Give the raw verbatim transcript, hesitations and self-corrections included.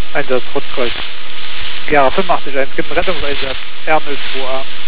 Einsatz Rotkreuz. Gera fünfundachtzig eins, gibt einen Rettungseinsatz. R null zwei A.